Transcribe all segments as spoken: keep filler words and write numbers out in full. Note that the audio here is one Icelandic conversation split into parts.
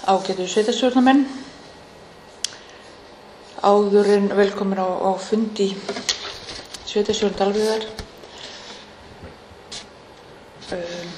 Ágætu sveitarstjórnarmenn, áður en velkomin á, á fundi sveitarstjórn Dalvíðar. Um,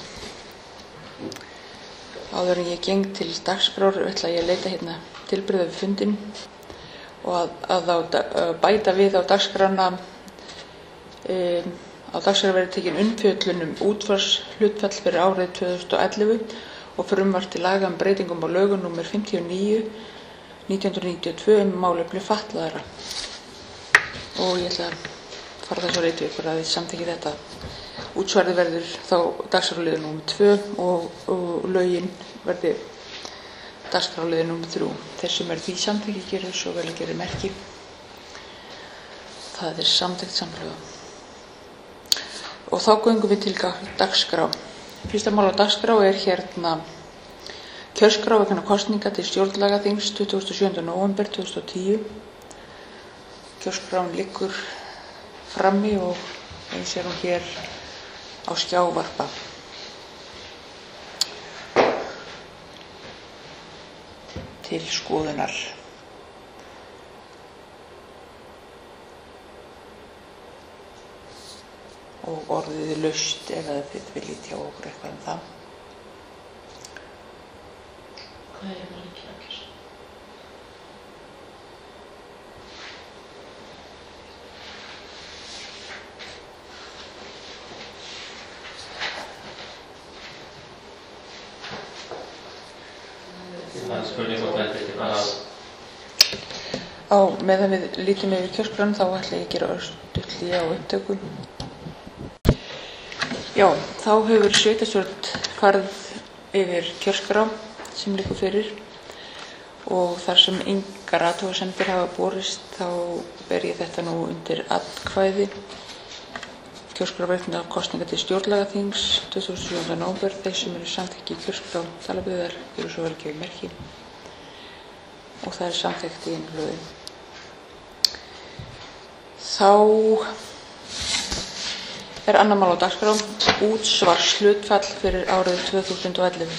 áður en ég geng til dagskrár ætla ég að leita hérna tilbrigða við fundin og að, að, að, að bæta við á dagskrána. Um, á dagskrá verði tekin umfjöllun um útsvarshlutfall fyrir árið tvö þúsund og ellefu og frumvarp til laga um breytingum á lögum númer fimmtíu og níu nítján hundruð níutíu og tvö um málefni fatlaðra. Og ég ætla að fara þess að reyti ykkur að þið samþykki þetta. Útsvarið verður þá dagskrárliður númer tvö og, og lögin verði dagskrárliður númer þrjú. Þeir sem er því samþykki gerir svo vel að gera merki. Það er samþykkt samhljóða. Og þá göngum við til dagskrá. Fyrsta mál á dagskrá er hérna kjörskrá vegna kosninga til stjórnlagaþings tuttugasta og sjöunda nóvember tvö þúsund og tíu. Kjörskráin liggur frammi og eins er hún hér á skjávarpa. Til skoðunar. Og orðið er laust ef þið viljið tjá okkur eitthvað um það. Hvað er það líklega? Það er spurning hvort það er bara á meðan við lítum yfir kjörskrána þá ætla ég að gera örstutt hlé á upptökum. Já, þá hefur sveitarstjórn farið yfir kjörskrá sem liggur fyrir og þar sem engar athugasemdir hafa borist þá ber ég þetta nú undir atkvæði. Kjörskrá vegna kosninga til stjórnlagaþings tuttugasta og sjöunda nóvember. Þeir sem eru samþykki kjörskrá Dalvíðar eru svo vel gefið merki og það er samþykkt í einu lögum. Þá er annar mál á dagskrá, útsvarshlutfall fyrir árið tvö þúsund og ellefu.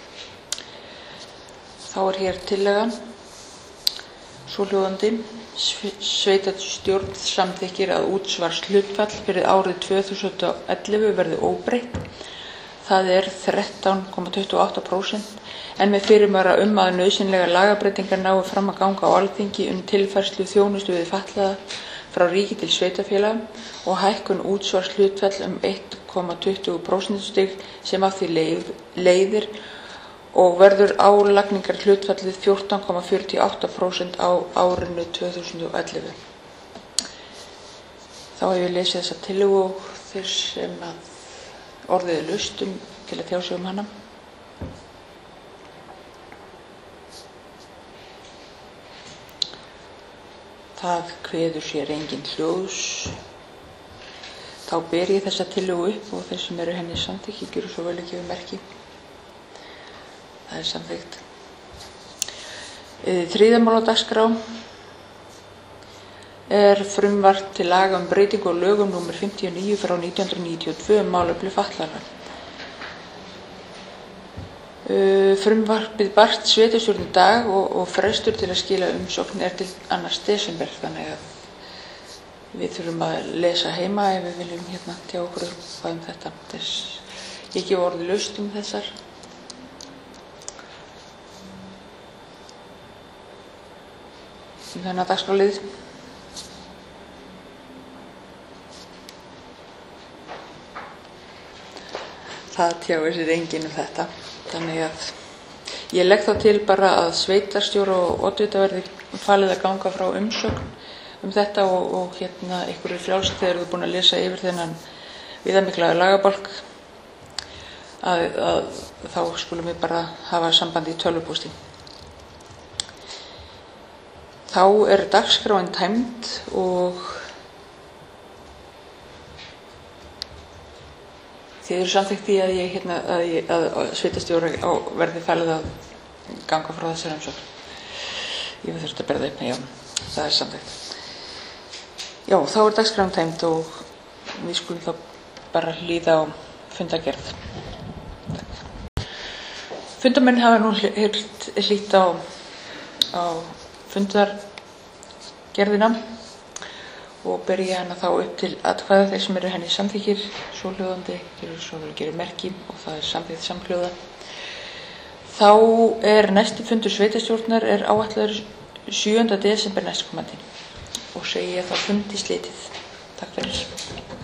Þá er hér tillagan svohljóðandi: Sveitarstjórn samþykkir að útsvarshlutfall fyrir árið tvö þúsund og ellefu verði óbreytt. Það er þrettán komma tuttugu og átta prósent en með fyrirvara um að nauðsynlegar lagabreytingar nái fram að ganga á Alþingi um tilfærslu þjónustu við fatlaða frá ríki til sveitarfélaga og hækkun útsvarshlutfall um eitt komma tuttugu prósentustig sem af því leið, leiðir og verður álagningar hlutfallið fjórtán komma fjörutíu og átta prósent á árinu tvö þúsund og ellefu. Þá hef ég lesið þessa tillögu og þeir sem að orðið er laust um til að tjá sig um hana. Það kveður sér engin hljóðs. Þá ber ég þessa tillögu upp og þeir sem eru henni samþykki gjöru svo vel að gefa merki. Það er samþykkt. Þriðja mál á dagskrá er frumvarp til laga um breytingu á lögum númer fimmtíu og níu frá nítján hundruð níutíu og tvö um málefni fatlaðra. Uh, frumvarpið barst sveitarstjórn í dag og, og frestur til að skila umsókn er til annars desember, þannig að við þurfum að lesa heima ef við viljum hérna tjá okkur hvað um þetta. Þess, ég gef orðið laust um þessar. Um þennan dagskrálið. Það tjáir sér enginn um þetta. Þannig að ég legg þá til bara að sveitarstjóra og oddvita verði falið að ganga frá umsögn um þetta og, og hérna ykkur er frjálst þegar þú er búin að lesa yfir þennan viðamikla lagabálk að, að þá skulum við bara hafa sambandi í tölvupósti. Þá er dagskráin tæmd og þið eru samþykkt í að, ég, hérna, að, ég, að, að sveitarstjóra verði falið að ganga frá þessari umsögn. Ég þurfti að berða upp, já, það er samþykkt. Já, þá er dagskráin tæmd og við skulum þá bara hlýða á fundargerð. Fundarmenn hafa nú hlýtt á, á fundargerðina og byrja hana þá upp til atkvæða þeir sem eru henni samþykkir, svohljóðandi, svo vel gerir merki og það er samþykkt samhljóða. Þá er næsti fundur sveitarstjórnar er áætlaður sjöunda desember næstkomandi og segi ég þá fundi slitið. Takk fyrir.